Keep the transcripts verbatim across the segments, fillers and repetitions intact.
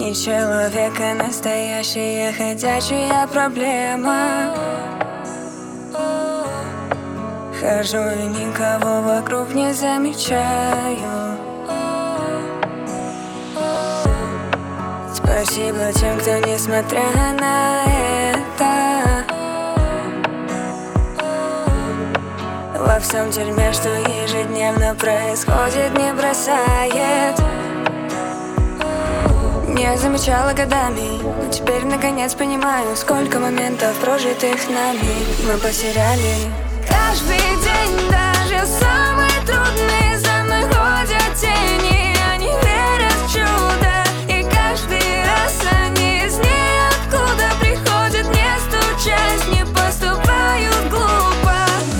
Не человек, а настоящая ходячая проблема. Хожу и никого вокруг не замечаю. Спасибо тем, кто, несмотря на это, во всем дерьме, что ежедневно происходит, не бросает. Не замечала годами, но теперь наконец понимаю, сколько моментов, прожитых нами, мы потеряли. Каждый день, даже самый трудный, за мной ходят тени. Они верят в чудо, и каждый раз они из ниоткуда приходят, не стучась, не поступают глупо.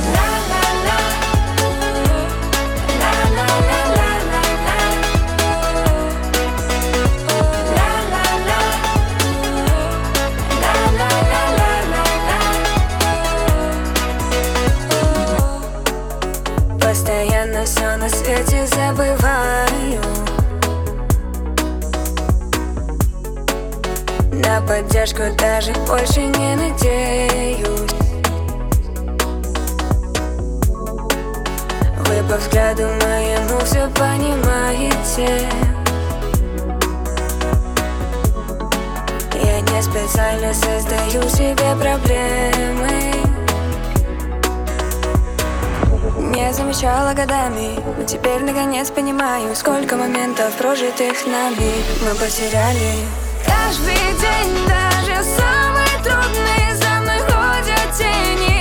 Постоянно все на свете забываю. На поддержку даже больше не надеюсь. Вы по взгляду моему все понимаете. Я не специально создаю себе проблемы. Не замечала годами, но теперь наконец понимаю, сколько моментов, прожитых нами, мы потеряли. Каждый день, даже самый трудный, за мной ходят тени.